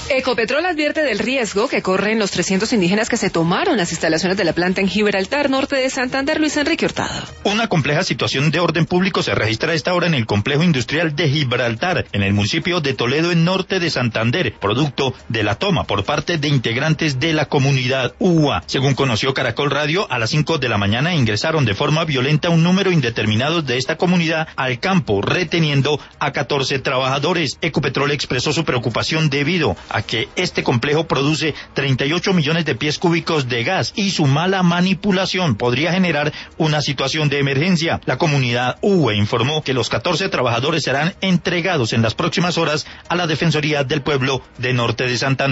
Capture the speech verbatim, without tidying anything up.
Ecopetrol advierte del riesgo que corren los trescientos indígenas que se tomaron las instalaciones de la planta en Gibraltar, norte de Santander. Luis Enrique Hurtado. Una compleja situación de orden público se registra a esta hora en el complejo industrial de Gibraltar, en el municipio de Toledo, en norte de Santander, producto de la toma por parte de integrantes de la comunidad U A. Según conoció Caracol Radio, a las cinco de la mañana ingresaron de forma violenta un número indeterminado de esta comunidad al campo, reteniendo a catorce trabajadores. Ecopetrol expresó su preocupación debido a que este complejo produce treinta y ocho millones de pies cúbicos de gas y su mala manipulación podría generar una situación de emergencia. La comunidad U E informó que los catorce trabajadores serán entregados en las próximas horas a la Defensoría del Pueblo de Norte de Santander.